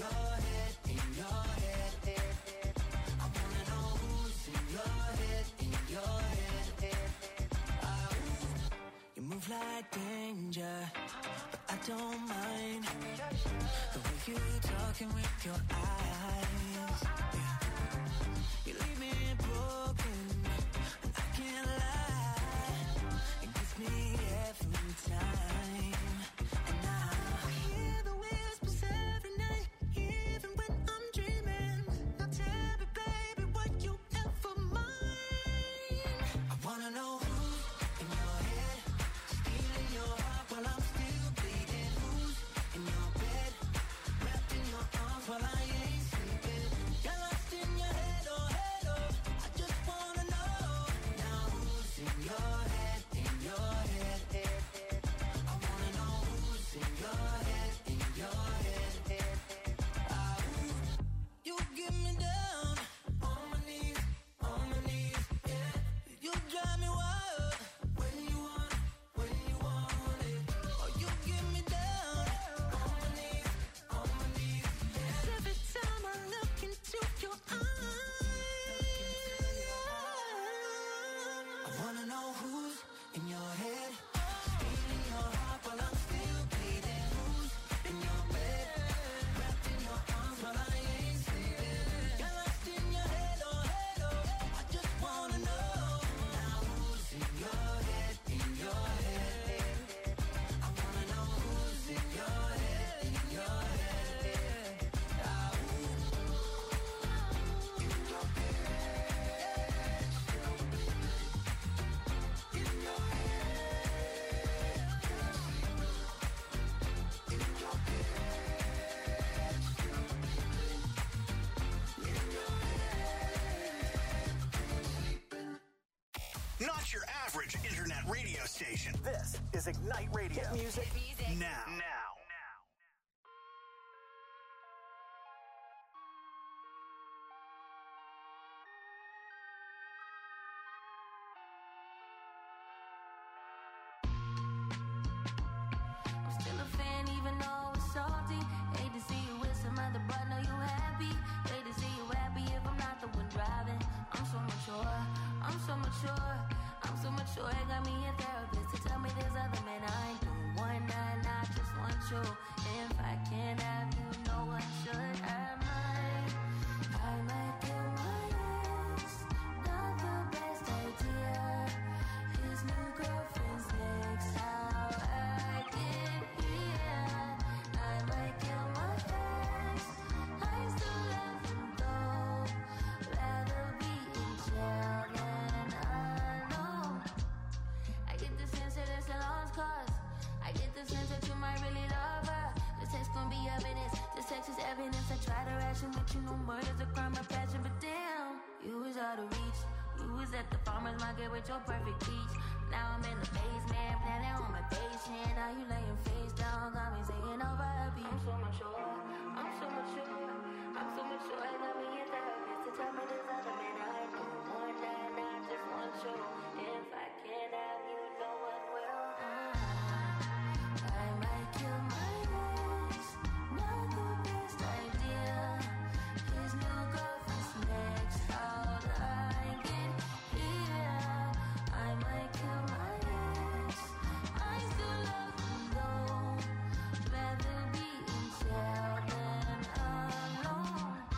your head, in your head. I wanna know who's in your head, in your head. You move like danger, but I don't mind the way you talking with your eyes. Yeah. You leave me broken, and I can't lie. It gets me every time. And now I hear the whispers every night, even when I'm dreaming. Now tell me, baby, what you ever mind. I wanna know who's in your head, stealing your heart while I'm still bleeding. Who's in your bed, wrapped in your arms while I ain't sleeping. You're lost in your head, oh head, oh. I just wanna know now who's in your head, in your head. I wanna know who's in your head, in your head. You get me down on my knees, yeah. You drive me wild when you want it. Oh, you get me down on my knees, yeah. Every time I look into your eyes, I wanna know who's in your head, stealing your heart while I'm still bleeding. Who's in your bed, wrapped in your arms while I ain't sleeping. You're lost in your head, oh head, oh. I just wanna know now who's in your head, in your head. I wanna know who's in your head, in your head. Not your average internet radio station. This is Ignite Radio. Hit music now. I'm still a fan even though it's salty. Hate to see you with some other, but know you happy. Hate to see you happy if I'm not the one driving. I'm so mature, I'm so mature, I'm so mature. It got me a therapist to tell me there's other men I ain't doing one night, I just want you. If I can't have you, no one should have mine. I might kill my ex, not the best idea. His new girlfriend's next, how I get here. I might kill my ex, I still love him though. Rather be in jail than alone. I get the sense that it's a lost cause. I get the sense that you might really love her. This text gon' be evidence. This text is evidence. I try to ration, but you know murder's a crime of passion. But damn, you was out of reach. You was at the farmer's market with your perfect peach. Now I'm in the basement, planning on my patient. Now you laying face down, got me singing over a beat. I'm so mature, I'm so mature, I'm so mature. I got me a therapist to tell me there's other men I know. One night, I just want you. If I can't have you, no one will. I might kill my ex, not the best idea. His new girlfriend's next, how'd I get here? I might kill my ex, I still love him though. Rather be in jail than alone.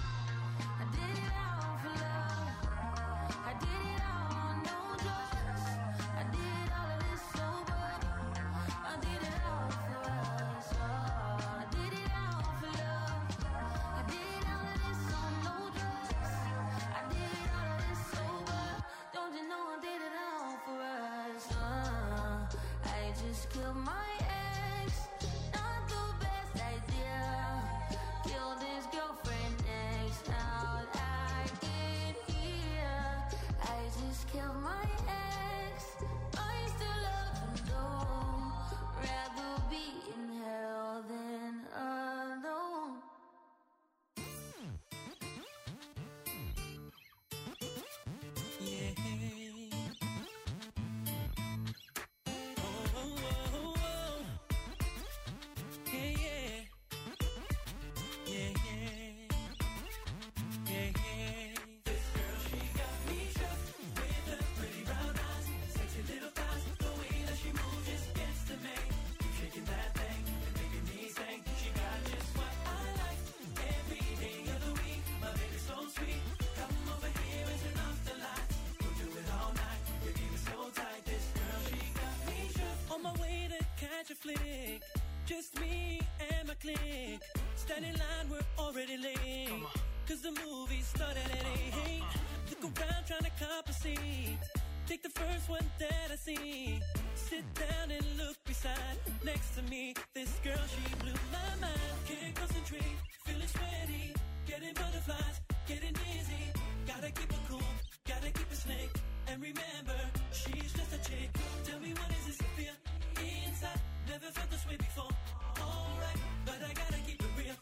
magic flick. Just me and my clique. Stand in line, we're already late. Cause the movie started at 8. Look around trying to compensate. Take the first one that I see. Sit down and look beside. Next to me, this girl, she blew my mind. Can't concentrate, feeling sweaty. Getting butterflies, getting dizzy. Gotta keep it cool, gotta keep it slick. And remember, she's just a chick. Tell me what is this I feel inside? Never felt this way before. Alright, but I gotta keep it real.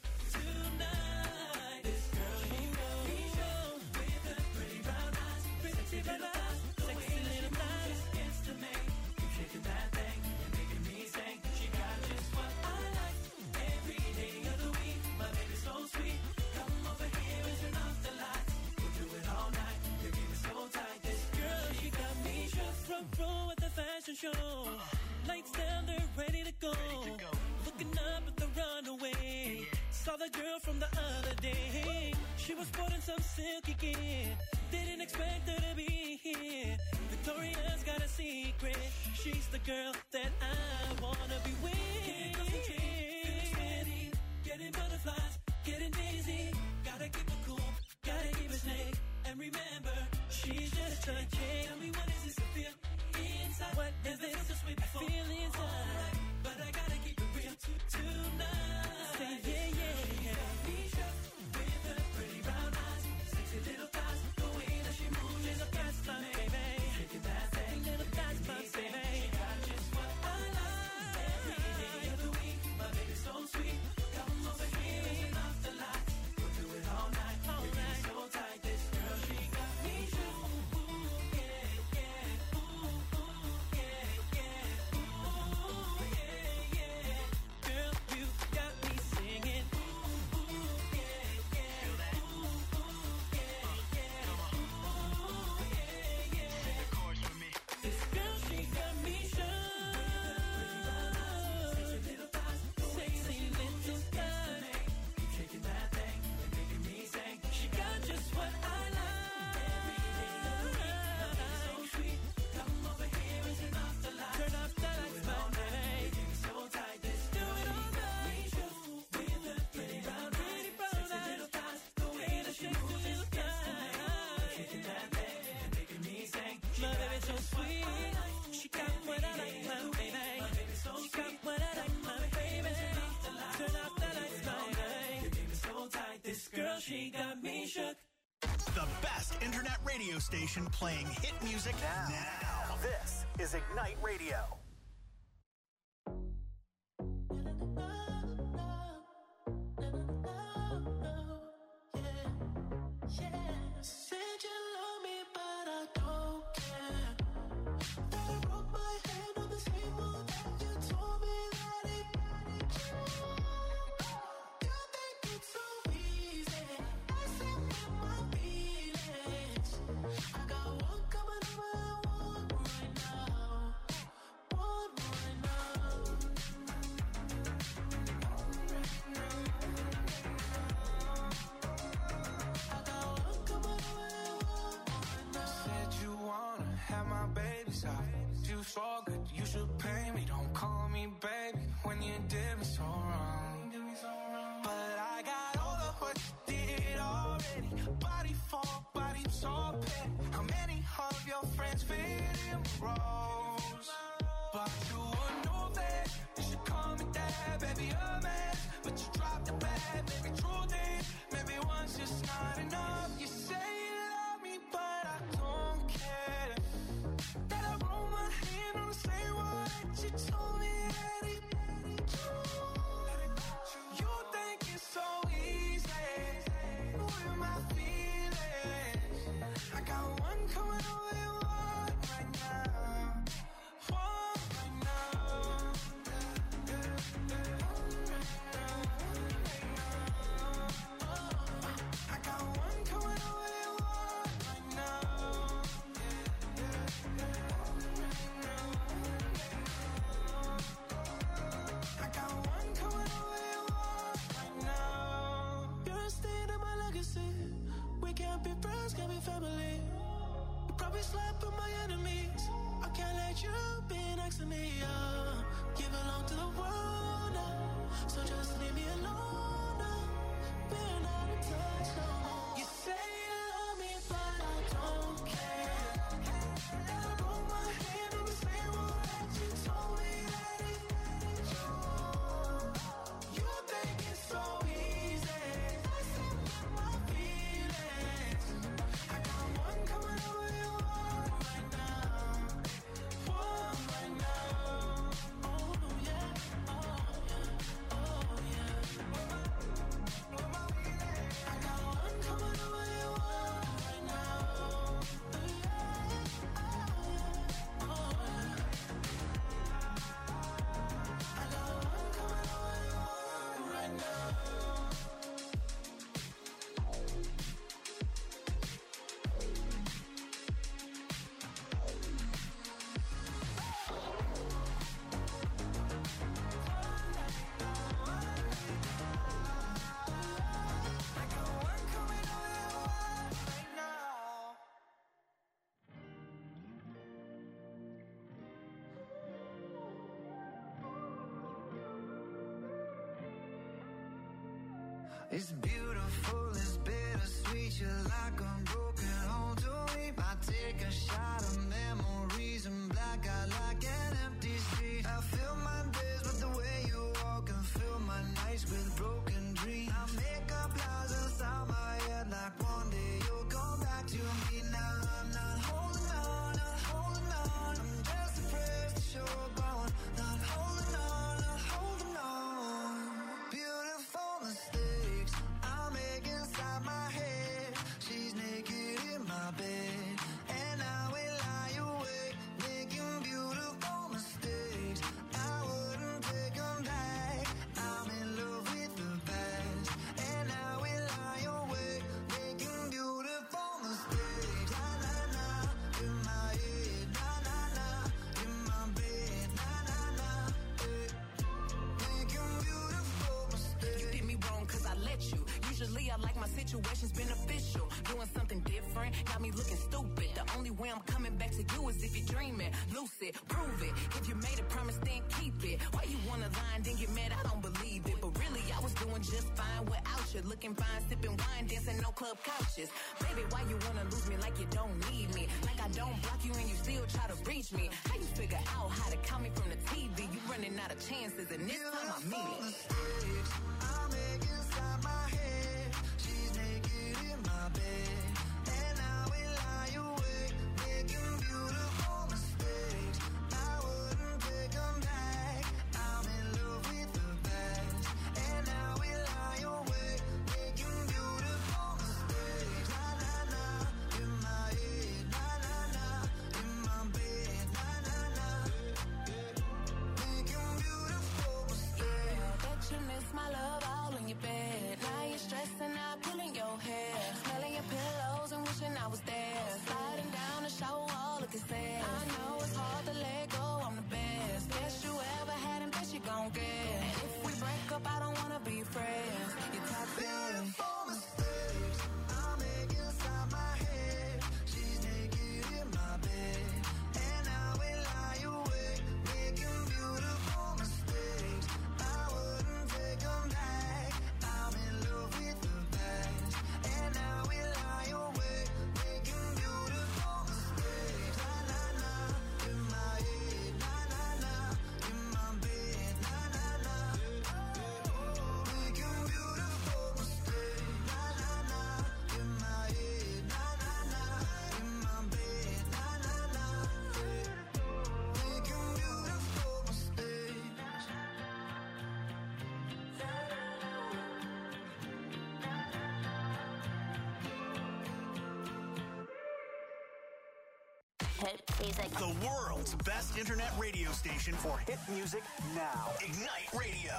Tonight, this girl, she knows me show. With her pretty brown eyes, pretty brown eyes, sexy little thighs. Gets to me, keep shaking that thing and making me sing. She got just what I like. Every day of the week, my baby's so sweet. Come over here and turn off the lights. We'll do it all night. You keep it so tight. This girl, she got me shook. Front row at the fashion show. Lights down, they're ready to go. Looking up at the runaway. Saw the girl from the other day. She was sporting some silky gear. Didn't expect her to be here. Victoria's got a secret. She's the girl that I wanna be with. Can't concentrate, feeling steady. Getting butterflies, getting dizzy. Gotta keep it cool, gotta keep it slick. And remember, she's just a chick. Tell me what is this I feel inside? What is this? Just way before. I feel inside, but I gotta keep it real tonight. Say yeah, yeah, yeah. Be shook with her pretty brown eyes, sexy little thighs. The way that she moves, little thighs, my baby. Shaking that thing, little thighs, my baby. She got just what I like. Every day of the week, my baby's so sweet. Come over here and turn off the lights. We'll do it all night. All night. So tight, this girl, she got me shook. Ooh, yeah, yeah. Ooh, ooh, yeah, yeah. Ooh, yeah, yeah. Girl, you got me singing. Ooh, ooh, yeah, yeah. Feel that? Ooh, ooh, yeah, yeah. Ooh, yeah, yeah. Sing the chorus with me. This girl, she got me shook. Sexy little thighs, sexy little thighs. Keep shaking that thing and making me sing. She got just what I like. Every day of the week, my baby's so sweet. Come over here and turn off the lights. Turn off the lights, my baby. Keep it so tight, this do it all night. With her pretty brown little thighs, the way that she moves, little thighs. Shaking that thing and making me sing. My baby's so sweet. She got what I like, my baby. She got what I like, my baby. Turn off the lights, my baby. Keep it so tight, this girl, she got me shook. The best internet radio station playing hit music now. This is Ignite Radio. Said you love me, but I don't care. I broke my hand on the table, and you told me that it. You think it's so easy. I said with my feelings. I got one coming over, one right now. One right now. I got one coming over, one right now. Said you wanna have my baby's eyes. You so good, you should pay me. Don't call me baby when you did me so wrong. But I got all of what you did already. Body for body, so petty. How many of your friends fit in roles? But you would know that you should call me dad, baby, a man. But you dropped the bag, maybe true things. Maybe one's just not enough. You say you love me, but I don't care. That I roll my hand on the same one that you told me that it. You think it's so easy with my feelings. I got one coming over and one right now. One right now. I got one coming over and one right now. I got one coming over and one right now. You're a stain in my legacy. We can't be friends, can't be family. You probably slap with my enemies. I can't let you be next to me, You belong to the world now, so just leave me alone now. We're not in touch no more. You say you love me, but I don't care. If I put my hand in the same one that you told me that it you. You think it's so easy, messing with my feelings. I got one coming over your one right now. One right now. Oh yeah, oh yeah, oh yeah. I got one coming over your one right now. Oh yeah, oh yeah. I got one coming over your one right now. I got one coming over your one right now. It's beautiful, it's bittersweet. You're like a broken home to me. I take a shot of memories and black out like an empty street. I fill my days with the way you walk and fill my nights with broken dreams. I make up lies inside my head like one day you'll come back to me. Now I'm not holding on, not holding on. I'm just afraid that you're gone. Not holding on, not holding on. Beautiful mistakes I make inside my head. She's naked in my bed, and I will lie awake, making beautiful mistakes. I wouldn't take them back. I'm in love with the past, and I will lie awake, making beautiful mistakes. Na na na, in my head. Na na na, in my bed. Na na na, making beautiful mistakes. You did me wrong cause I let you. Usually I like my situations beneficial. Doing something different, got me looking stupid. The only way I'm coming back to you is if you're dreaming. Lucid, prove it. If you made a promise, then keep it. Why you wanna lie and then get mad? I don't believe it. But really, I was doing just fine without you. Looking fine, sipping wine, dancing on club couches. Baby, why you wanna lose me like you don't need me? Like I don't block you and you still try to reach me. How you figure out how to count me from the TV? You running out of chances and this time I mean it. Mistakes I make inside my head. She's naked in my bed, and I will lie awake, making beautiful mistakes. I wouldn't take them back. I'm in love with the past, and I will lie awake, making beautiful mistakes. Na na na, in my head. Na na na, in my bed. Na na na, making beautiful mistakes. Bet you miss my love all in your bed. Now you're stressing out, pulling your hair, smelling your pillows and wishing I was there. Sliding down the shower wall, looking sad. I know it's hard to let go, I'm the best. Best you ever had and best you gon' get. And if we break up, I don't wanna be friends. You're toxic. Beautiful mistakes I make inside my head. She's naked in my bed, and I will lie awake, making beautiful mistakes. I wouldn't take them back. I'm in love with the past, and I will lie awake, making beautiful mistakes. Na na na, in my head. Na na na, in my bed. Na na na, making beautiful mistakes. Na na na, in my head. Na na na, in my bed. Na na na, making beautiful mistakes. Hit music. The world's best internet radio station for hit music now. Ignite Radio.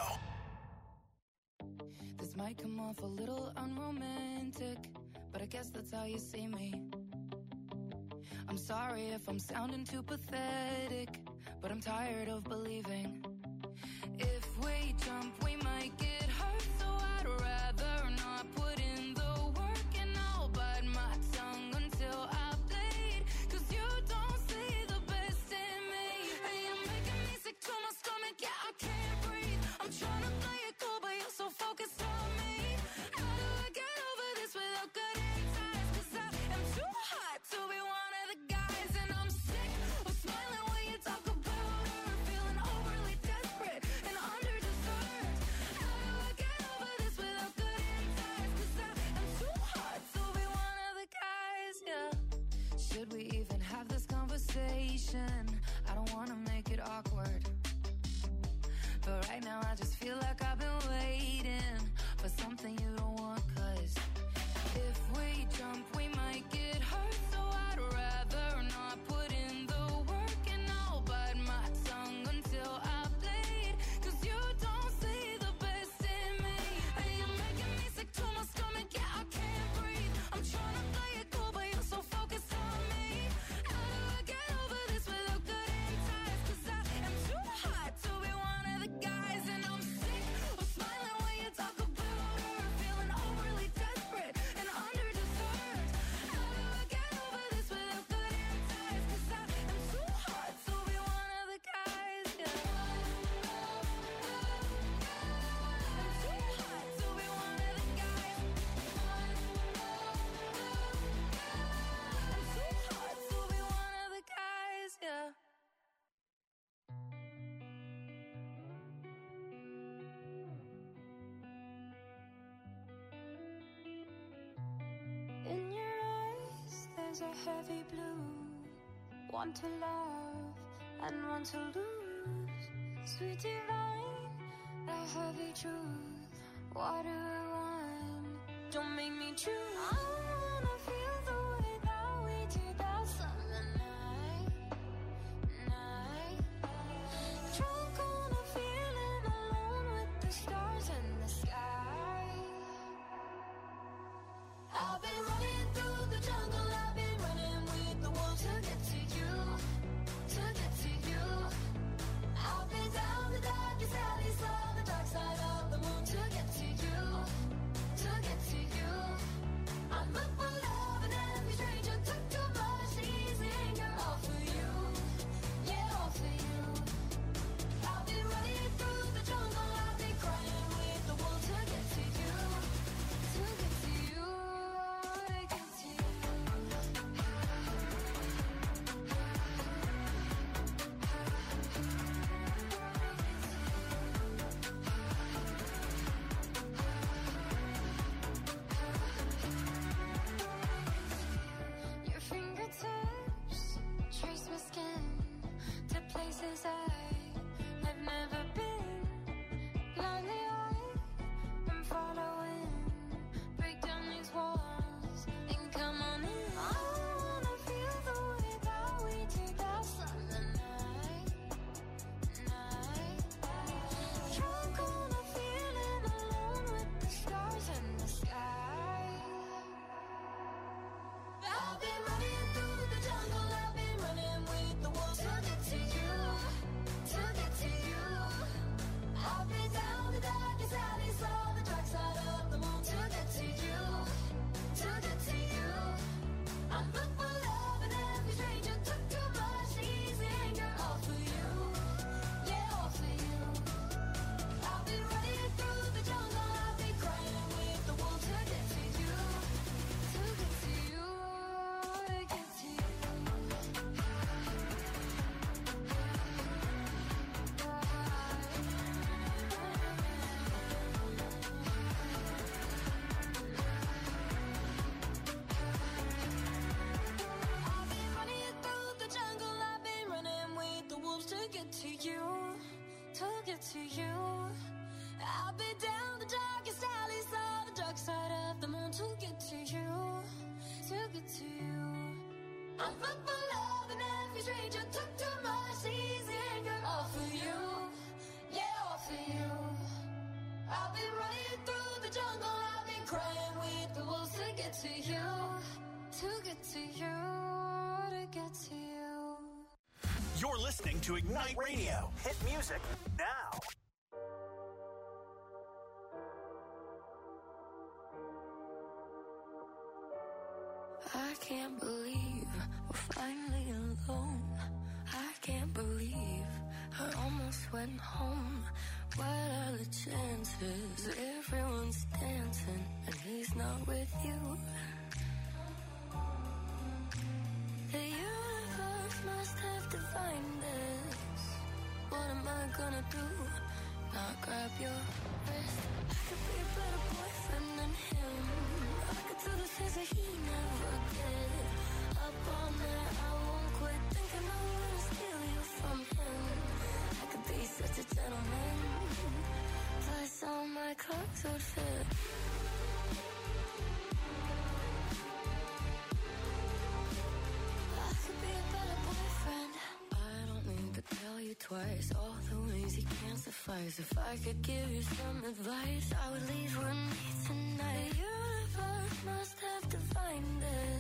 This might come off a little unromantic, but I guess that's how you see me. I'm sorry if I'm sounding too pathetic, but I'm tired of believing. If we jump, we might get hurt, so I'd rather not put in the work, and I'll bite my tongue until I bleed. 'Cause you don't see the best eyes are heavy blue. Want to love and want to lose. Sweet divine, the heavy truth. What do I want? Don't make me choose. I wanna feel the way that we did that summer night. Drunk on a feeling alone with the stars in the sky. I've been running through the jungle, I've been running with the wolves to get to you, to get to you. I've been down the darkest alleys, saw the dark side of the moon to get to you, to get to you. I'm up for love and every stranger took too much easy anger, all for you, yeah, all for you. I've been running through the jungle, I've been crying with the wolves to get to you, to get to you, to get to you. Your fingertips trace my skin to places I've never been. Blindly I'm following. Break down these walls and come on in. I wanna feel the way that we did that summer night. Drunk on a feeling alone with the stars in the sky. I've been running through the jungle, I've been running with the wolves to get to you, to get to you. I've been down the darkest alleys, saw the dark side of the moon to get to you, to get to you. I'm up for love and every stranger took too much easy anger, all for you, yeah, all for you. I've been running through the jungle, I've been crying with the wolves to get to you, to get to you, to get to you. I've been running through the jungle, I've been running with the wolves to get to you, to get to you. I've been down the darkest alleys, saw the dark side of the moon to get to you, to get to you. I'm up for love and every stranger took too much easy anger, all for you, yeah, all for you. I've been running through the jungle, I've been crying with the wolves to get to you, to get to you, to get to you. You're listening to Ignite Radio. Hit music now. I can't believe we're finally alone. I can't believe I almost went home. What are the chances? Everyone's dancing and he's not with you. The universe must have divined this. What am I gonna do? Not grab your wrist. I could be a better boyfriend than him. I could do the things that he never did. Up all night, I won't quit thinking I'm gonna steal you from him. I could be such a gentleman. Plus all my clothes would fit. I could be a better boyfriend. I don't need to tell you twice all the ways he can't suffice. If I could give you some advice, I would leave with me tonight. The universe must have divined it.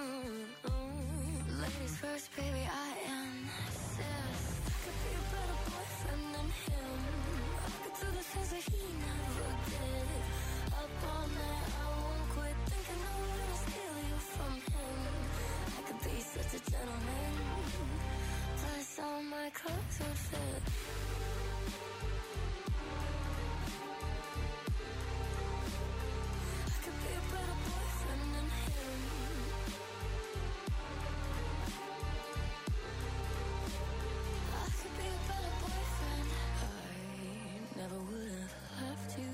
Ladies first, baby, I insist. I could be a better boyfriend than him. I could do the things that he never did. Up all night, I won't quit thinking I'm gonna steal you from him. I could be such a gentleman. Plus all my clothes would fit. I could be a better boyfriend than him. I could be a better boyfriend. I never would have left you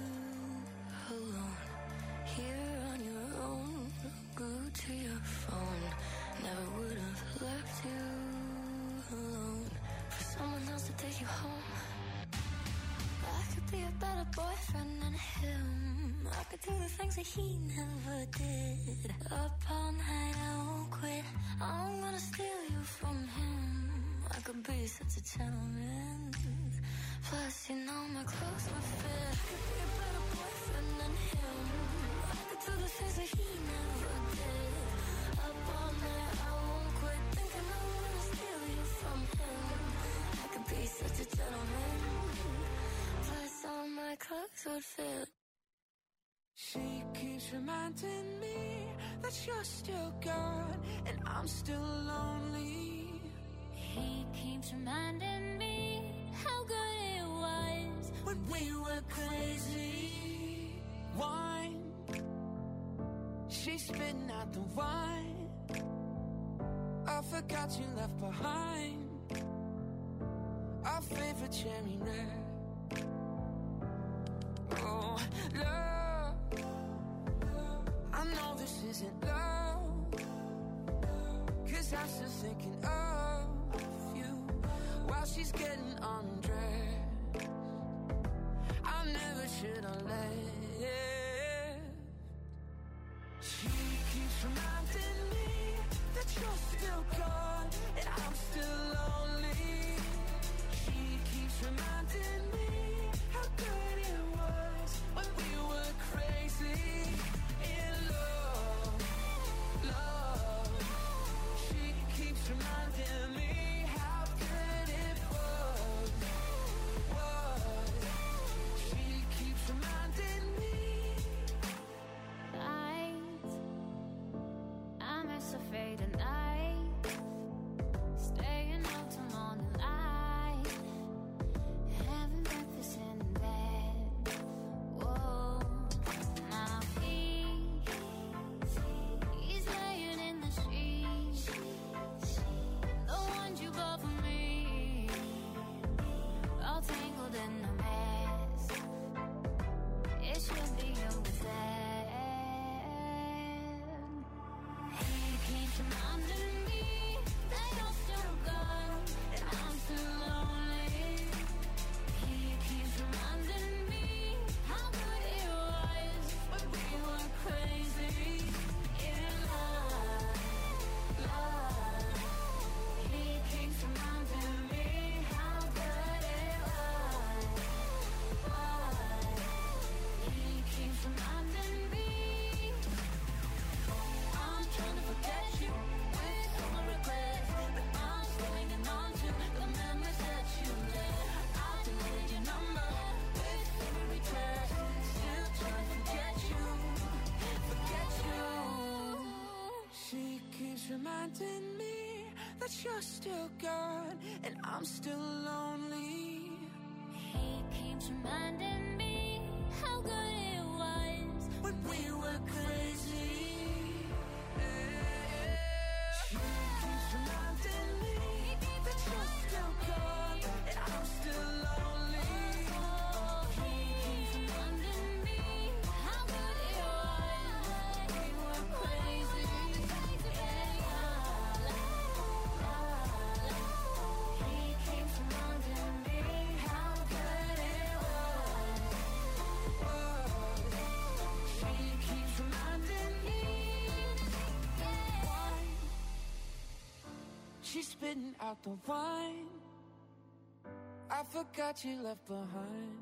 alone. Here on your own, glued to your phone. things that he never did. Up all night, I won't quit. I'm gonna steal you from him. I could be such a gentleman. Plus, you know my clothes would fit. I could be a better boyfriend than him. I could do the things that he never did. Up all night, I won't quit. Thinking I'm gonna steal you from him. I could be such a gentleman. Plus, all my clothes would fit. She keeps reminding me that you're still gone and I'm still lonely. He keeps reminding me how good it was when we were crazy. Wine, she's spitting out the wine. I forgot you left behind our favorite cherry red. Oh, love, I know this isn't love, 'cause I'm still thinking of you while she's getting undressed. I never should have left. She keeps reminding me that you're still gone and I'm still lonely. She keeps reminding me how good it was when we were crazy in love, love. She keeps reminding me how good it was. She keeps reminding me. I'm as afraid at night, staying out till morning light, having breakfast in bed. Whoa, now he's laying in the sheets, the ones you bought for me, all tangled in a mess. It should be over then. He keeps reminding me that you're still gone and I'm still lonely. He keeps reminding me how good it was when we were crazy in love, love. He keeps reminding me how good it was. He keeps reminding me. I'm trying to forget you with all my regrets, but I'm still hanging on to the memories that you left. I deleted your number with every text, still trying to forget you, forget you. She keeps reminding me that you're still gone and I'm still lonely. He keeps reminding me how good it was When we were crazy. She keeps reminding me that you're still gone and I'm still lonely. He keeps reminding me how good it was when we were crazy. He keeps reminding me how good it was. She keeps reminding me. She's spitting out the wine. I forgot you left behind.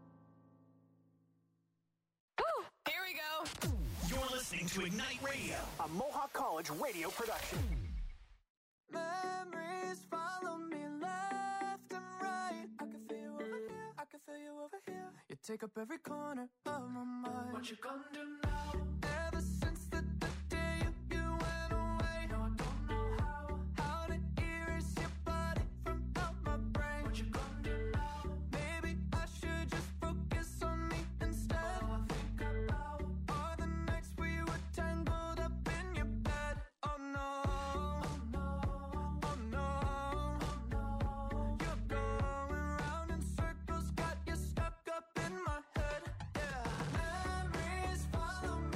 Here we go. You're listening to Ignite Radio, a Mohawk College radio production. Memories follow me left and right. I can feel you over here, I can feel you over here. You take up every corner of my mind. What you gonna do now? Ever since the day you went away, no, I don't know how to erase your body from out my brain. What you gonna do now? Maybe I should just focus on me instead. All I think about are the nights we were tangled up in your bed. Oh no, oh no, oh no, oh no. You're going round in circles, got you stuck up in my head. Yeah, memories follow me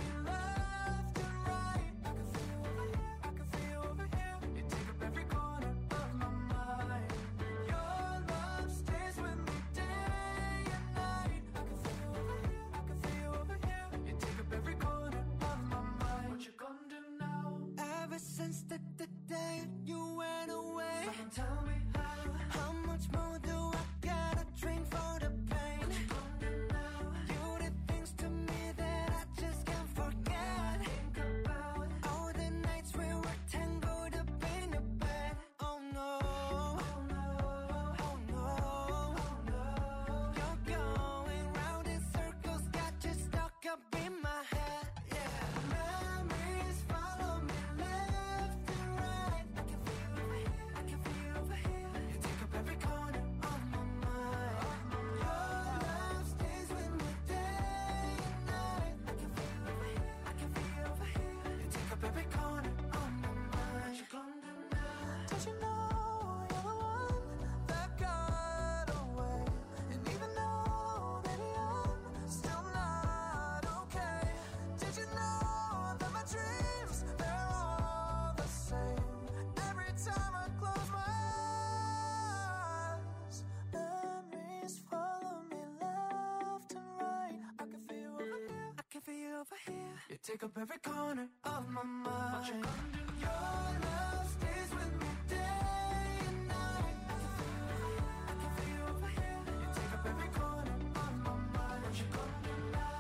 You take up every corner of my mind. What you gonna do? Your love stays with me day and night. I can feel you over here. You take up every corner of my mind. What you gonna do now?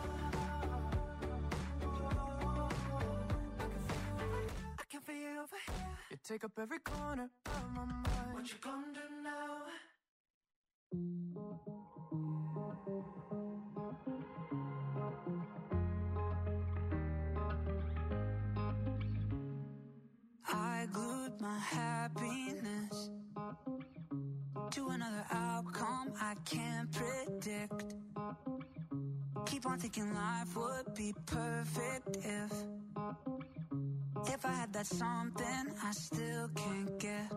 I can feel you over here. You take up every corner of my mind. What you gonna do now? I glued my happiness to another outcome I can't predict. Keep on thinking life would be perfect if I had that something I still can't get.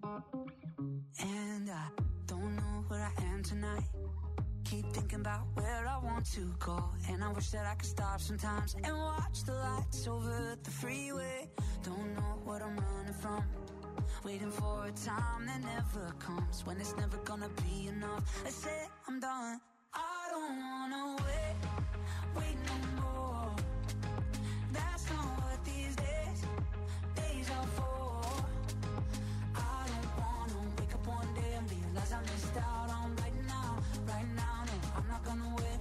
And I don't know where I am tonight. Keep thinking about where I want to go, and I wish that I could stop sometimes and watch the lights over the freeway. Don't know what I'm running from, waiting for a time that never comes, when it's never gonna be enough. I said I'm done. I don't wanna wait no more. That's not what these days are for. I don't wanna wake up one day and realize I missed out on right now. No, I'm not gonna wait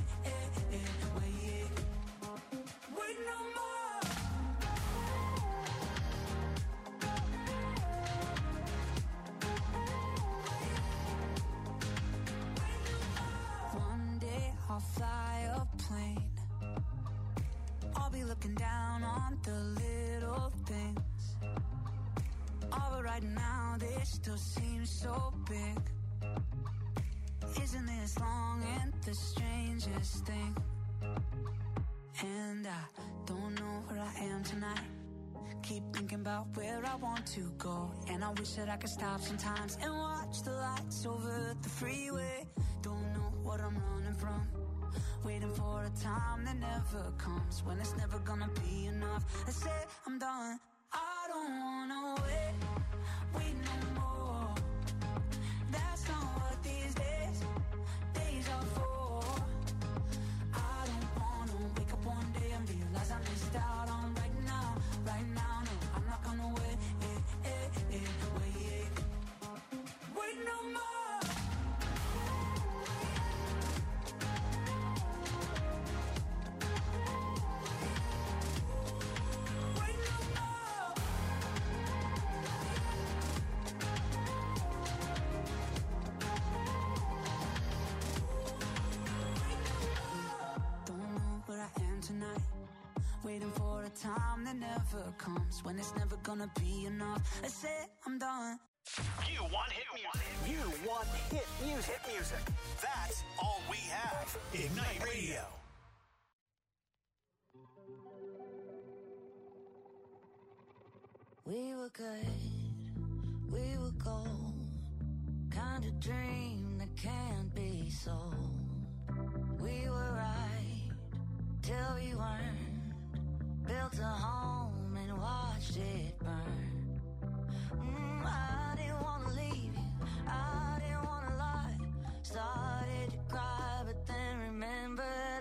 no more. One day I'll fly a plane. I'll be looking down on the little things. All right now they still seem so big. Isn't this long and the strangest thing? And I don't know where I am tonight. Keep thinking about where I want to go, and I wish that I could stop sometimes and watch the lights over the freeway. Don't know what I'm running from, waiting for a time that never comes, when it's never gonna be enough. I said I'm done. I don't wanna wait no more. That's not what these days are for. I don't wanna wake up one day and realize I missed out on right now. No, I'm not gonna wait no more. Wait no more. Don't know where I am tonight, waiting for a time that never comes, when it's never gonna be enough. I said I'm done. You want hit music. You want hit music. Hit music. That's all we have. Ignite Radio. We were good, we were gold, kind of dream that can't be sold. We were right till we weren't, built a home and watched it burn. I didn't want to leave you, I didn't want to lie. Started to cry, but then remembered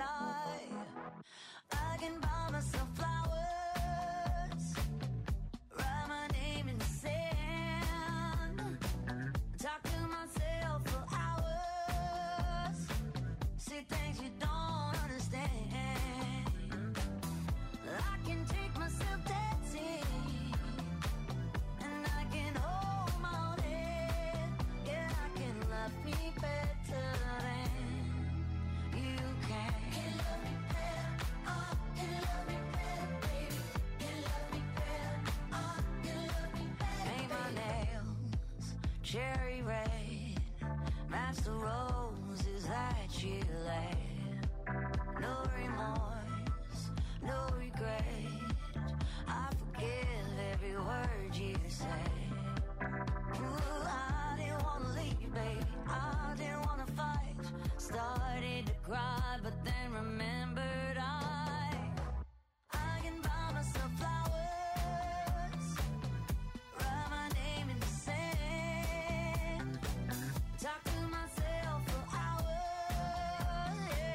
I can buy myself flowers, write my name in the sand, talk to myself for hours, see things you don't understand. I can take myself dancing, and I can hold my own head. Yeah, I can love me better than you can. Can you love me better? Can you love me better, baby? Can you love me better? Can you love me better? Paint my nails cherry red, match the roses that you laid. No remorse, no regret, I forgive every word you say. Ooh, I didn't want to leave, baby, I didn't want to fight. Started to cry, but then remembered I can buy myself flowers, write my name in the sand, talk to myself for hours. Yeah,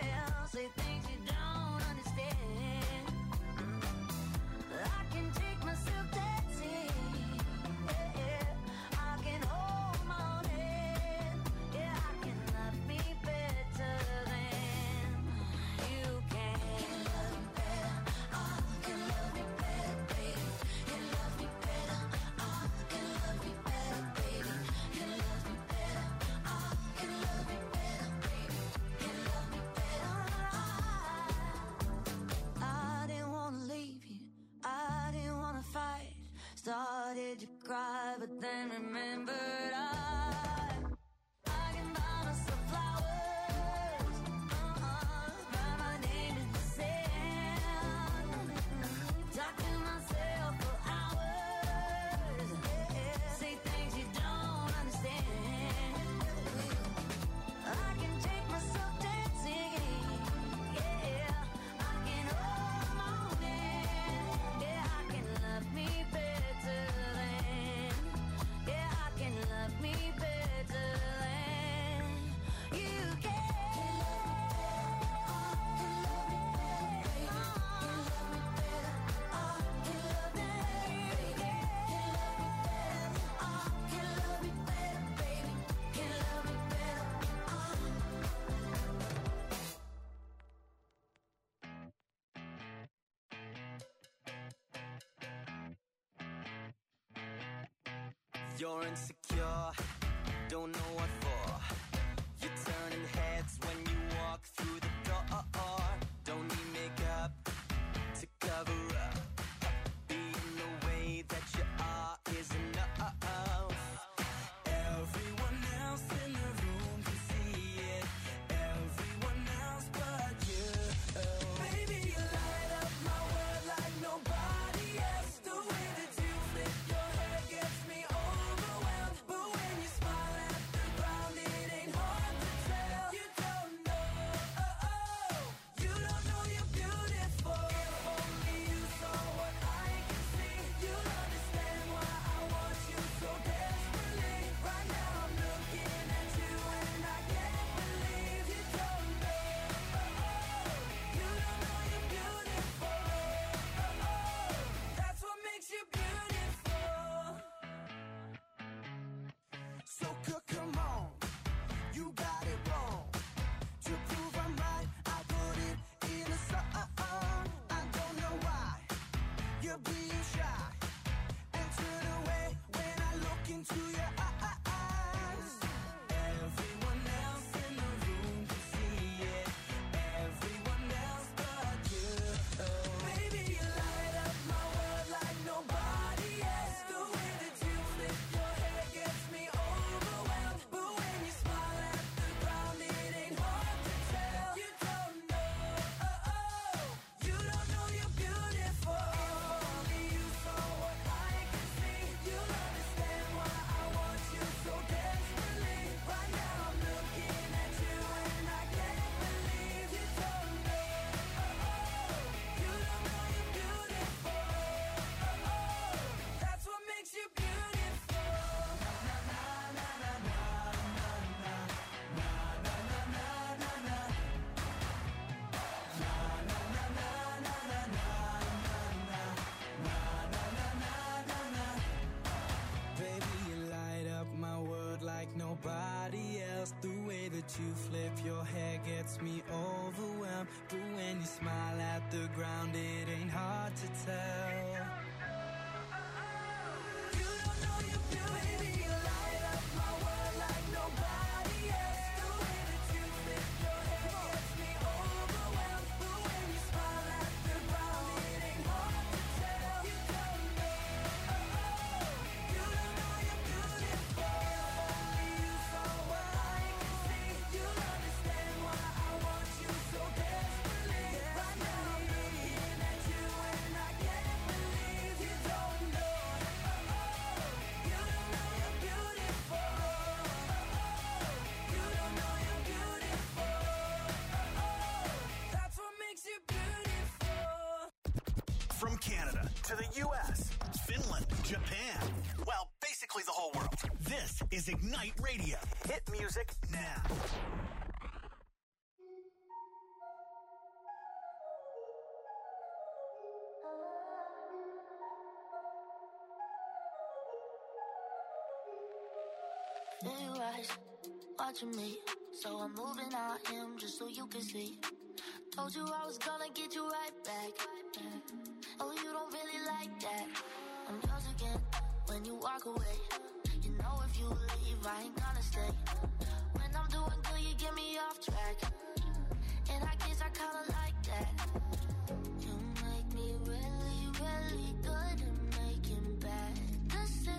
did you cry? But then remembered I can buy myself flowers, write my name in the sand, talk to myself for hours, say things you don't understand. I can take myself dancing, yeah, I can hold my own hand, yeah, I can love me better than, yeah, I can love me better than you can. You're insecure, don't know what for. You're turning heads when you walk through the door. Don't need makeup to cover up. Being the way that you are is enough. Everyone else in the room can see it. Everyone else but you. Baby, you light up my world like nobody else. The way that you flip your hair gets me overwhelmed. But when you smile at the ground, it ain't hard to tell. You don't know, you don't know you're beautiful. If only you saw what I can see, you'll understand why I want you so desperately. Right now I'm looking at you and I can't believe you don't know, you don't know you're beautiful. That's what makes you beautiful. So come on, you got it wrong. To prove I'm right, I put it in a song. I don't know why you're being shy and turn away when I look into your eyes. Everyone else in the room can see it. Everyone else but you. Baby, you light up my world like nobody else. The way that you flip your hair gets me overwhelmed. But when you smile at the ground, it ain't hard to tell. You don't know, you don't know you're beautiful. If only you saw what I can see, you'll understand why I want you so desperately. Right now I'm looking at you and I can't believe you don't know, you don't know you're beautiful. That's what makes you beautiful. Baby, you light up my world like nobody else. The way that you flip your hair gets me overwhelmed. But when you smile at the ground, it ain't hard to tell. You don't know you're beautiful. Baby, you light up my world like nobody else. The way that you flip your hair gets me overwhelmed. But when you smile at the ground, it ain't hard to tell. You don't know, you don't know you're beautiful. If only you saw what I can see, you'll understand why I want you so desperately. Right now I'm looking at you and I can't believe you don't know, you don't know you're beautiful. You don't know you're beautiful. That's what makes you beautiful. From Canada to the U.S., Finland, Japan, well, basically the whole world. This is Ignite Radio. Hit music now. Feel your eyes watching me, so I'm moving on him just so you can see. Told you I was gonna get you right back. Oh, you don't really like that. I'm yours again when you walk away. You know if you leave, I ain't gonna stay. When I'm doing good, you get me off track. And I guess I kinda like that. You make me really, really good at making bad decisions.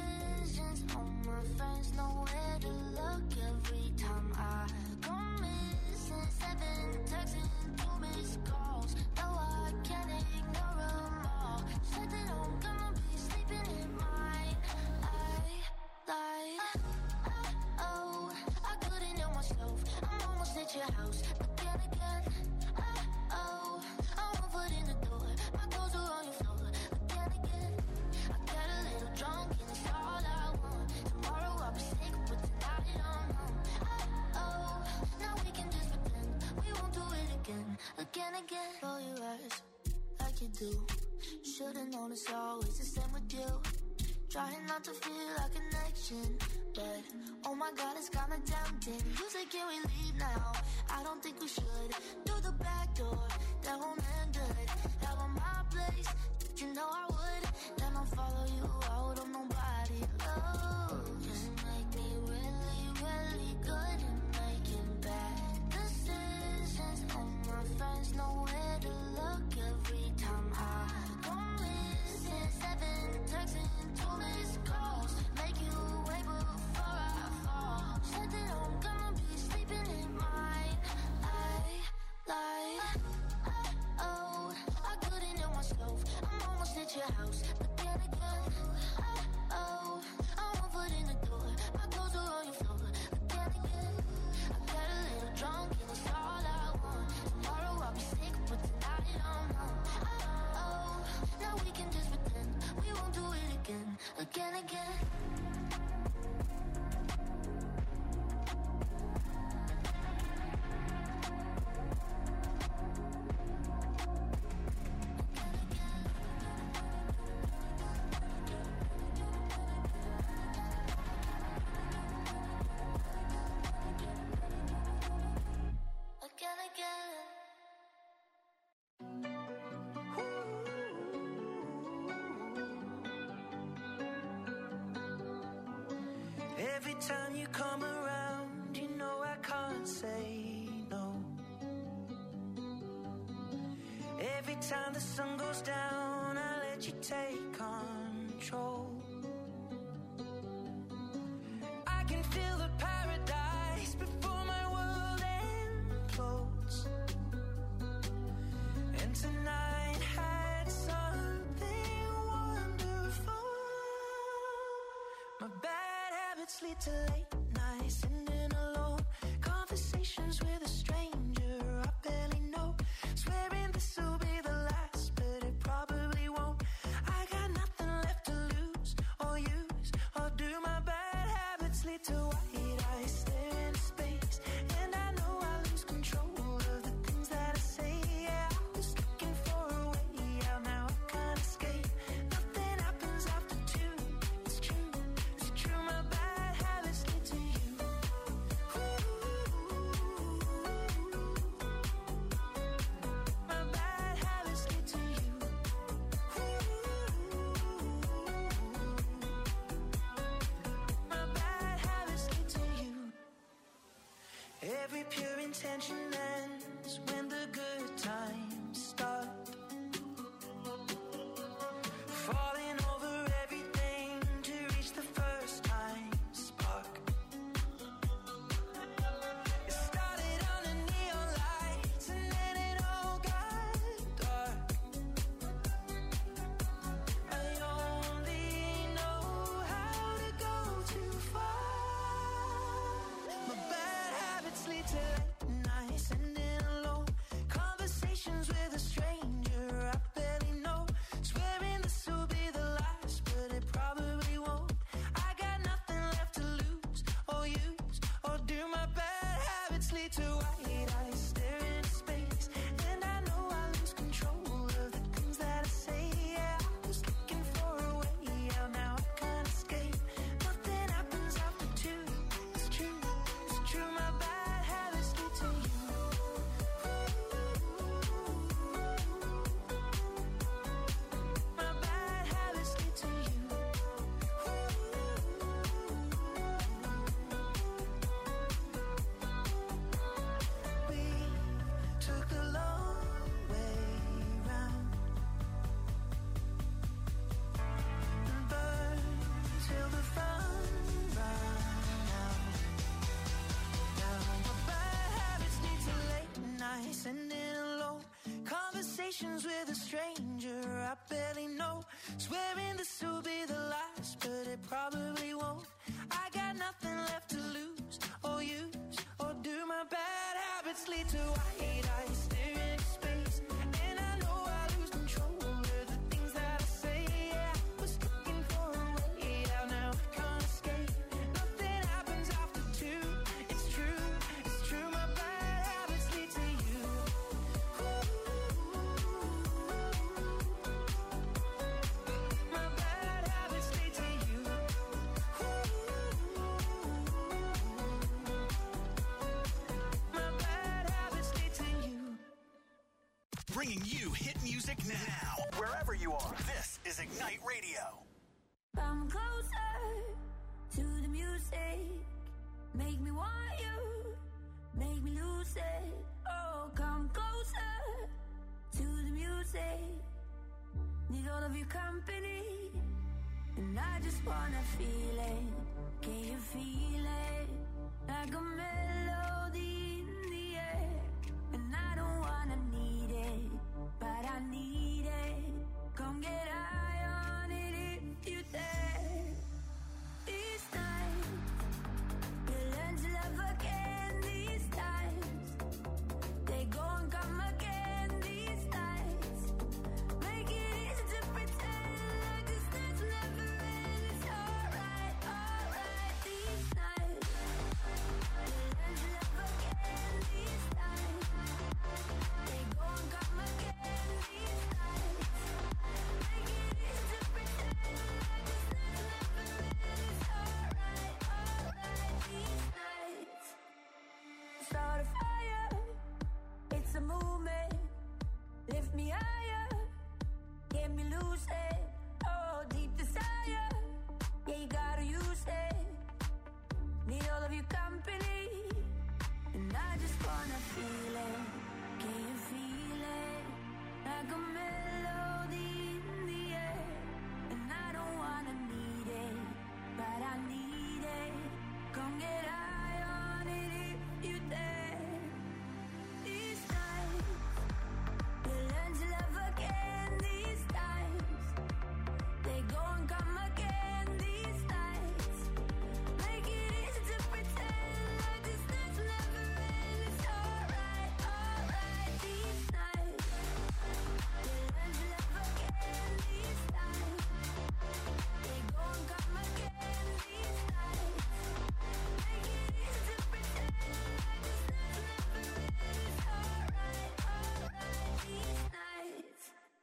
hit your house again. Oh, I'm 1 foot in the door, my clothes are on your floor again. I got a little drunk and it's all I want. Tomorrow I'll be sick, but tonight I'm home. Oh, now we can just pretend we won't do it again. Roll your eyes like you do. Should've known it's always the same with you. Trying not to feel a connection, but oh my God, it's kinda tempting. You say, can we leave now? I don't think we should. Through the back door, that won't end good. Hell on my place, you know I would. Then I'll follow you out on nobody. Oh, just make me really, really good at making bad decisions. All my friends know where to look every time I go missing. 7 texts and 2 missed calls. Make you wait before I fall. Said that I'm gonna be sleeping in mine. Oh, I couldn't help myself. I'm almost at your house again. Oh, I'm 1 foot in the door, my clothes are on your floor again. I got a little drunk and it's all I want. Tomorrow I'll be sick, but tonight I'm home. Oh, now we can just pretend we won't do it again. Every time you come around, you know I can't say no. Every time the sun goes down, I let you take control. I can feel the paradise before my world implodes. And tonight had something wonderful. My bad habits lead to late nights, sitting alone. Conversations with a stranger I barely know. Swearing this will be the last, but it probably won't. I got nothing left to lose or use or do. My bad habits lead to white eyes staring into space, and I know I lose control of the things that I say. Yeah, I was looking for a way out, now I can't escape. Nothing happens after 2. It's true, it's true. My bad habits lead to you. My bad habits lead to you. My bad habits lead to you. Every pure intention ends when the good times start. Falling over everything to reach the first time spark. It started on the neon lights and then it all got dark. I only know how to go too far. My bad habits lead to late nights, sitting alone. Conversations with a stranger I barely know. Swearing this will be the last, but it probably won't. I got nothing left to lose or use or do. My bad habits lead to white eyes staring into space, and I know I lose control of the things that I say. Yeah, I was looking for a way out, now I can't escape. Nothing happens after 2. It's true, it's true. My bad habits lead to you. My bad habits lead to you. We took the long way round and burned till the fun ran out. Now my bad habits lead to late nights, sitting alone. Conversations with a stranger I barely know. Swearing this will be the last, but it probably won't. I got nothing left to lose or use or do. My bad habits habits lead to white eyes staring into space. And I know I lose control of the things that I say. Yeah, I was looking for a way out, now I can't escape. Nothing happens after two. It's true, my bad habits lead to you. My bad habits lead to you. My bad habits lead to you. Bringing you hit music now. Wherever you are, this is Ignite Radio. Come closer to the music. Make me want you. Make me lose it. Oh, come closer to the music. Need all of your company. And I just wanna feel it. Can you feel it? Like a melody in the air. And I don't wanna need it, but I need it. Come get high on it if you dare. These times, you learn to love again. These times, they go and come again. These nights, make it easy to pretend like this nights never end. It's alright. These nights, you learn to love again. These times, they go and come again. These nights, make it easy to pretend like this nights never end. It's alright. These nights, start a fire. It's a movement. Lift me higher. Get me loose it. Oh, deep desire. Yeah, you gotta use it. Need all of your company. And I just wanna feel it. Can you feel it? Like a melody in the air. And I don't wanna need it, but I need it. Come get high on it if you dare. These nights, you learn to love again. These times, they go and come again. These nights, make it easy to pretend like this nights never end. It's alright. These nights, you learn to love again. These times, they go and come again. These nights, make it easy to pretend like this nights never end. It's alright. These nights.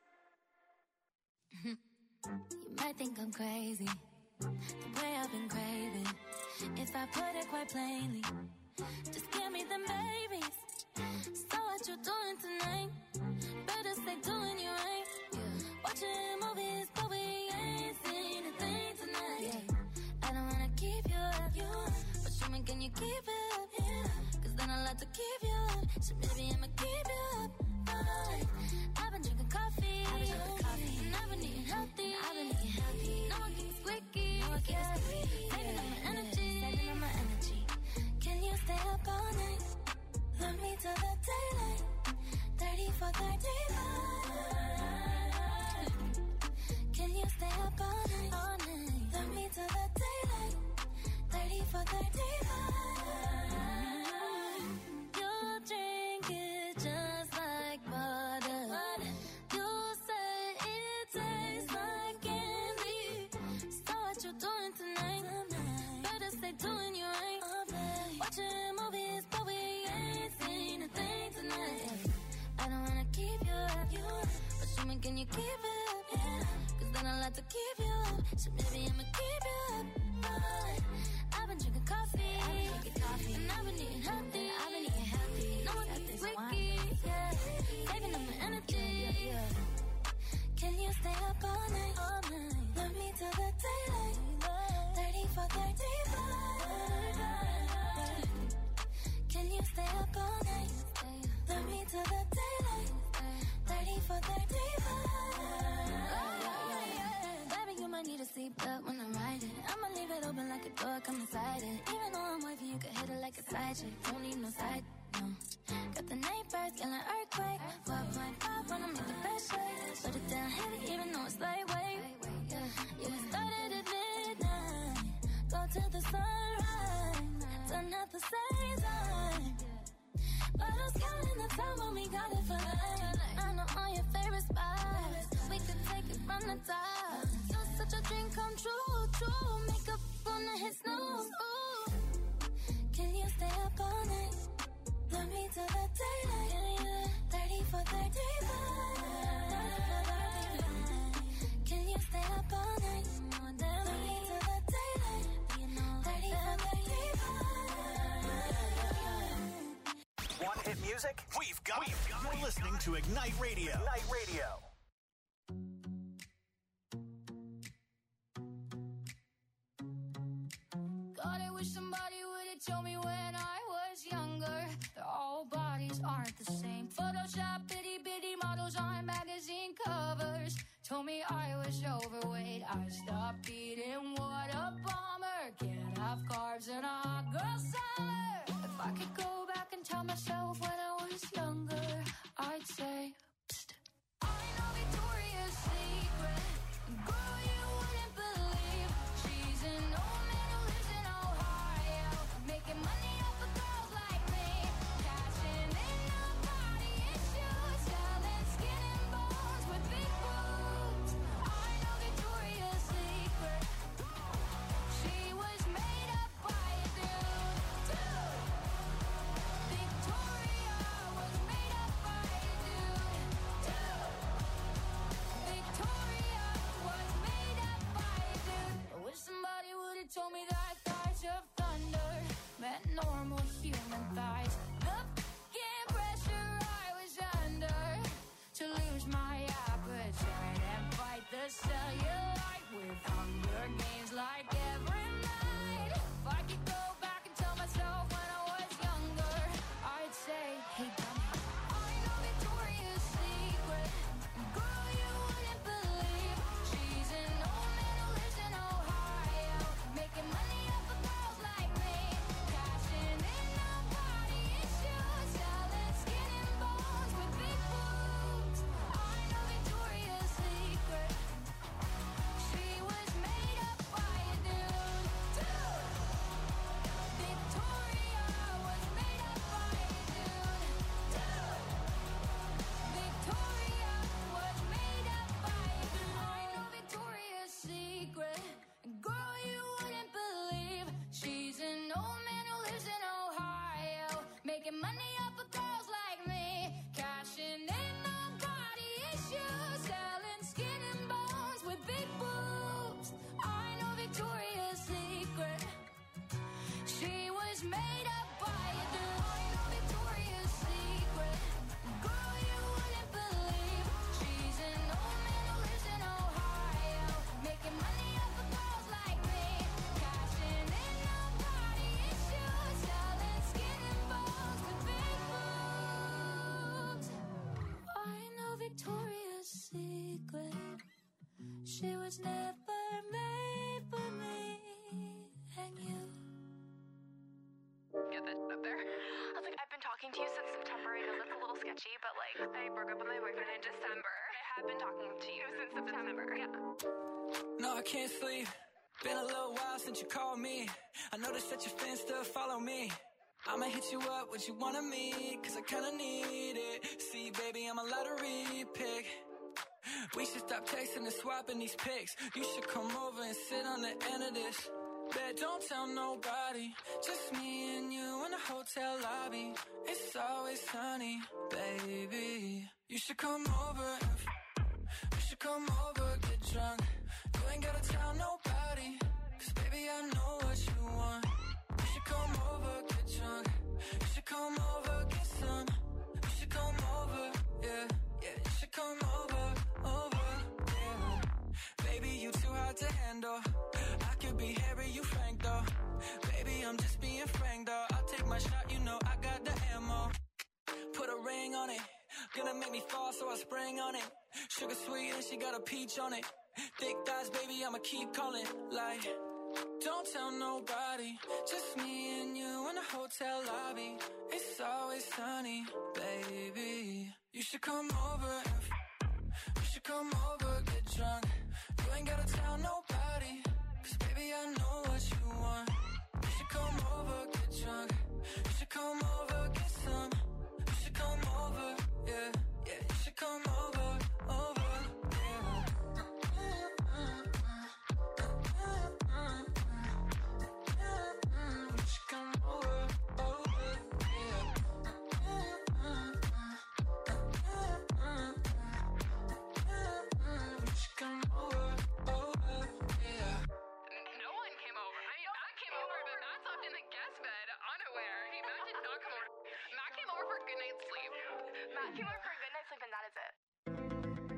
You might think I'm crazy, the way I've been craving. If I put it quite plainly, just give me them babies. So what you doing tonight? Better stay doing you right. Watching movies, but we ain't seen a thing tonight. I don't wanna keep you up, but show me, can you keep it up? Cause then I like to keep you up. So maybe I'ma keep you up. I've been drinking coffee, and I've been eating healthy. No one keeps squeaky, saving up my energy. Can you stay up all night? Love me till the daylight. 30 for 35. Can you stay up all night? Love me till the daylight. 30 for 35. You'll drink it just like water. You say it tastes like candy. So what you doing tonight? Better stay doing you right. Watching movies, but we ain't seen a thing tonight. I don't wanna keep you up, but show me, can you keep it up? Cause then I like to keep you up. So maybe I'ma keep you up. I've been drinking coffee, and I've been eating healthy. No one keeps squeaky, saving up my energy. Can you stay up all night? Love me till the daylight. 30 for 35. Can you stay up all night? Love me till the daylight. 30 for 35. Baby, you might need a seatbelt when I'm riding. I'ma leave it open like a door, come inside it. Even though I'm wifey, you can hit it like a side chick. Don't need no side, no. Got the neighbors yelling earthquake. 4.5 when I make the best shake. Put it down heavy, even though it's lightweight. Yeah, we started at midnight. Go till the sunrise. Done at the same time. But was counting the time when we got it for life. I know all your favorite spots. We could take it from the top. You're such a dream come true, true. Makeup on the hit snooze. Ooh, can you stay up all night? Love me till the daylight. 30 for 35. Can you stay up all night? Love me till the daylight. 30 for 35. Want hit music? We've got it. You're listening to Ignite Radio. Ignite Radio. God, I wish somebody would have told me when I was younger that all bodies aren't the same. Photoshop itty bitty models on magazine covers told me I was overweight. I stopped eating. What a bummer. Can't have carbs in a hot girl summer. If I could go back and tell myself when I was younger, I'd say, psst. I know Victoria's Secret. Girl, you wouldn't believe she's an old man who lives in Ohio, making money off of girls like me, cashing in on body issues, selling skin and bones with big boobs. I know Victoria's Secret. She was made up by a dude. Victoria was made up by a dude. Victoria was made up by a dude. I wish somebody would have told me that thighs of thunder meant normal human thighs. The fucking pressure I was under to lose my appetite and fight the cellulite with Hunger Games like every night. If I could go back and tell myself when I was younger, I'd say, hey, dummy, I know Victoria's Secret. Girl, you wouldn't believe she's an old man who lives in Ohio, making money off of girls like me, cashing in on body issues, selling skin and bones with big boobs. I know Victoria's Secret. She was made up by a dude. Victoria was made up by a dude. Victoria was made up by a dude. I know Victoria's Secret. Girl, you wouldn't believe she's an old man who lives in Ohio, making money off of girls like me, cashing in on body issues, selling skin and bones with big boobs. I know Victoria's Secret. She was made up by a dude. I know Victoria's Secret. Girl, you wouldn't believe she's an old man who lives in Ohio, making money off of girls like me, cashing in on body issues, selling skin and bones with big boobs. I know Victoria's Secret. She was never made for me and you. Get that up there. I was like, I've been talking to you since September. I know that's a little sketchy, but like, I broke up with my boyfriend in December. I have been talking to you since September. Yeah. No, I can't sleep. Been a little while since you called me. I noticed that your fans still follow me. I'ma hit you up, what you want of me, cause I kinda need it. See, baby, I'm a lottery pick. We should stop texting and swapping these pics. You should come over and sit on the end of this. Bet don't tell nobody, just me and you in the hotel lobby. It's always sunny, baby. You should come over and you should come over, get drunk. You ain't gotta tell nobody, cause baby I know what you want. You should come over, get drunk. You should come over, get some. You should come over, yeah, yeah. You should come over, yeah. Baby, you too hard to handle. I could be Harry, you Frank though. Baby, I'm just being frank though. I'll take my shot, you know I got the ammo. Put a ring on it, gonna make me fall so I spring on it. Sugar sweet and she got a peach on it. Thick thighs, baby, I'ma keep calling. Like, don't tell nobody, just me and you in the hotel lobby. It's always sunny, baby. You should come over and you should come over, get drunk. You ain't gotta tell nobody, cause baby I know what you want. You should come over, get drunk. You should come over, get some. You If you work for a good night's sleep, then that is it.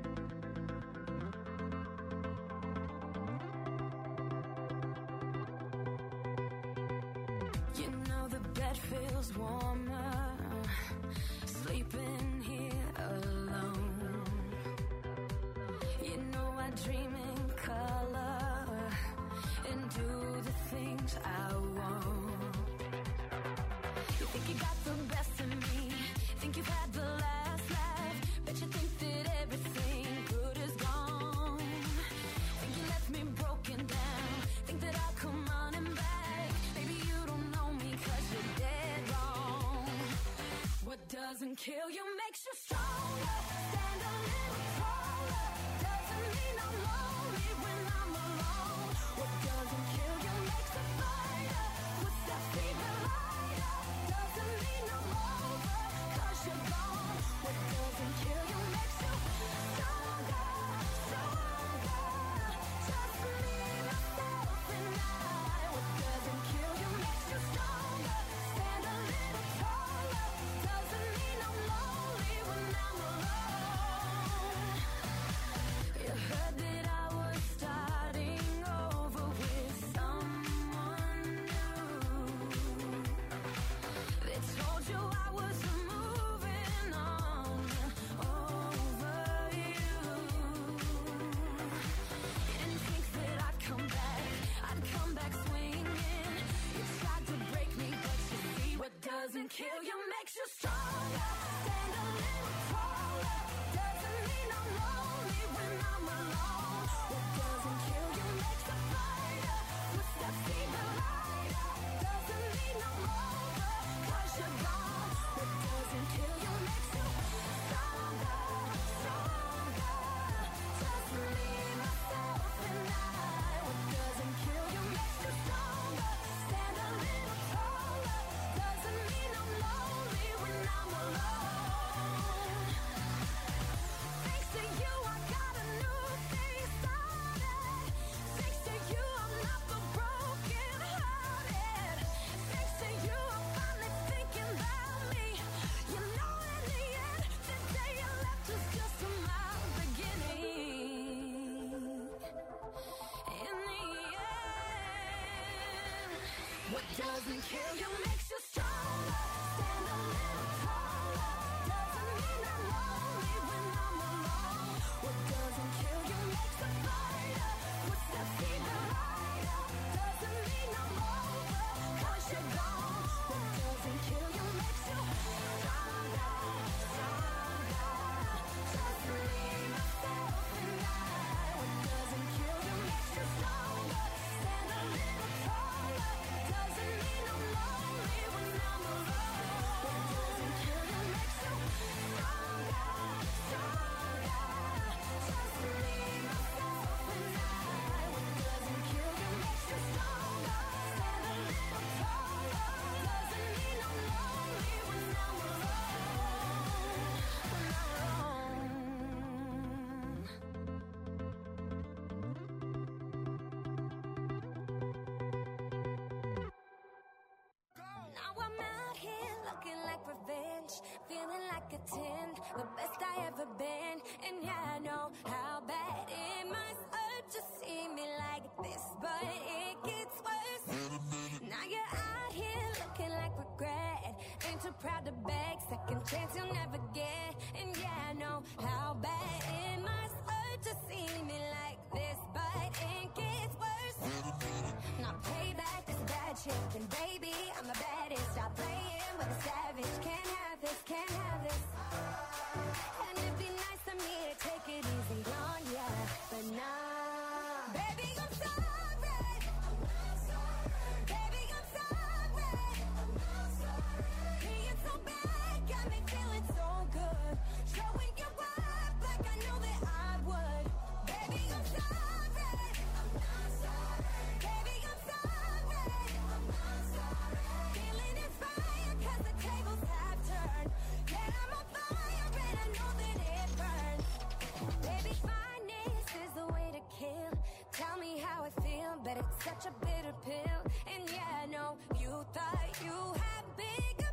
You know the bed feels warmer sleeping here alone. You know I dream in color and do the things I want. You think you got the best of me, think you've had the last laugh, bet you think that everything good is gone. Think you left me broken down, think that I'll come running back. Maybe you don't know me 'cause you're dead wrong. What doesn't kill you makes you stronger. Stand a little taller. Doesn't mean I'm lonely when I'm alone. What doesn't kill you makes a fighter. What's that fever lighter? Doesn't mean I'm over 'cause you're gone. What doesn't kill you makes you stronger, stronger. Just me, myself, and I. What doesn't kill you makes you stronger. Stand a little taller. Doesn't mean I'm lonely when I'm alone. You heard that I was starting over with someone new. They told you I was moving on over you. You didn't think that I'd come back swinging. You tried to break me, but you see what doesn't kill you makes you stronger. Stand a little taller. Doesn't mean I'm lonely when I'm alone. What doesn't kill you makes a fighter. What's that fever lighter? Doesn't mean I'm over 'cause you're gone. What doesn't kill you makes you stronger, stronger. Just me, myself, and I. What doesn't kill you makes you stronger. Stand a little taller. Doesn't mean I'm lonely when I'm alone. Thanks to you, I got a new thing started. Thanks to you, I'm not the broken hearted. Thanks to you, I'm finally thinking about me. You know, in the end, the day you left was just my beginning. In the end, what doesn't kill you makes you stronger. Stand a little taller. Doesn't mean I'm lonely when I'm alone. What doesn't kill you makes a fighter. What's that fever lighter? Doesn't mean I'm over 'cause you're gone. What doesn't kill you makes you stronger, stronger. Just me, myself, and I. What doesn't kill you makes you stronger. Stand a little taller. Doesn't mean I'm lonely when I'm alone. What doesn't kill you makes you stronger, stronger. Just me, myself, and I. What doesn't kill you makes you stronger. Stand a little taller. Doesn't mean I'm lonely when I'm alone. When I'm alone. Now I'm out here looking like revenge, feeling like a 10, the best I ever been. And yeah, I know how bad it must hurt to see me like this, but it gets worse. Now you're out here looking like regret, ain't too proud to beg, second chance you'll never get. And yeah, I know how bad it must hurt to see me like this, but it gets worse. Now payback is bad shit, and baby, I'm the baddest. Stop playing with a savage. Can't have this, can't have this. And it'd be nice of me to take it easy on ya, but nah. Baby, I'm sorry. Baby, I'm sorry. Being so bad got me feeling so good. Showing you up like I know that I would. Baby, I'm sorry. Baby, I'm sorry. Feeling inspired 'cause the tables have turned. Yeah, I'm on fire and I know that it burns. Baby, fineness is the way to kill. Tell me how I feel, but it's such a bitter pill. And yeah, I know you thought you had bigger